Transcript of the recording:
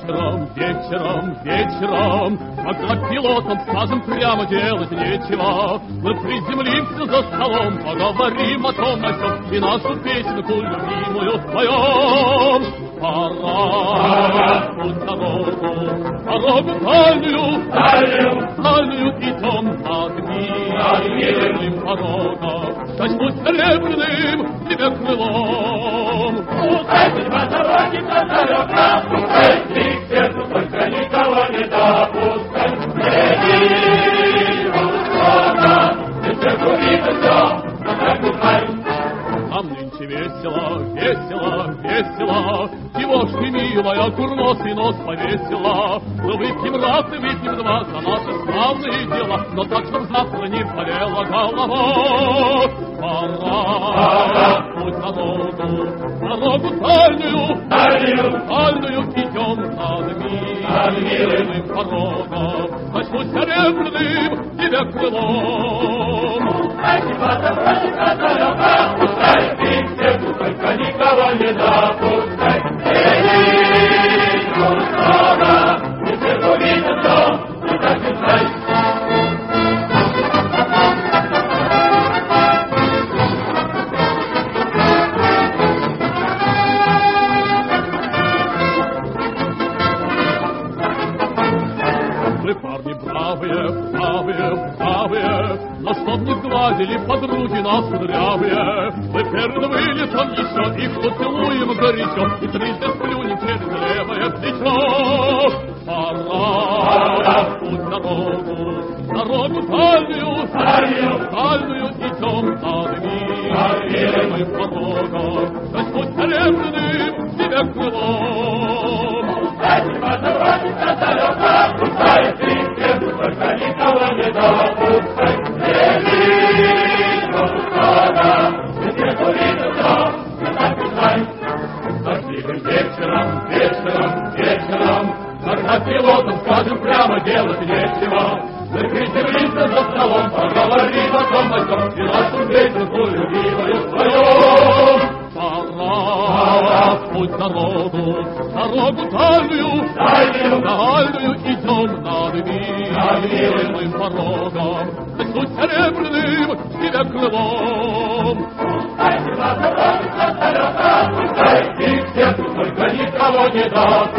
вечером, когда пилотам скажем прямо делать нечего, мы приземлимся за столом, поговорим о том, о сём, и нашу песенку любимую споем. Пора путь дорогу дальнюю идем над мирным порогом, качнусь серебряным тебе крылом. Пускай по дороге далека, пускай к сердцу только никого не допускай. Впереди много, и сердцу видно все, но так пускай. Нам нынче весело, девушки милая, курносый нос повесила. Но выпьем раз и выпьем два за наши славные дела, но так, чтоб завтра не болела голова. Пора путь дорогу дальнюю идем над мирным порогом, качнусь серебряным тебе крылом. Пускай по дороге далека, пускай к сердцу только никого не допускай. Впереди много, и сердцу видно все, но так пускай. Вы, парни, бравые, но чтоб не сгладили подруги нас кудрявые, мы перед вылетом еще их поцелуем горячо и трижды сплюнем через левое плечо. Пора путь дорогу дальнюю идем над мирным порогом, качнусь серебряным тебе крылом. Пускай по дороге далека, пускай к сердцу только никого не допускай. Впереди много, и сердцу видно все, но так пускай. Дождливым вечером, когда пилотам скажем прямо делать нечего, мы приземлимся за столом, поговорим о том, о сём, и нашу песенку любимую споем. Пора путь дорогу дальнюю идем над мирным порогом, качнусь серебряным тебе крылом. Пускай по дороге далека, пускай к сердцу только никого не допускай.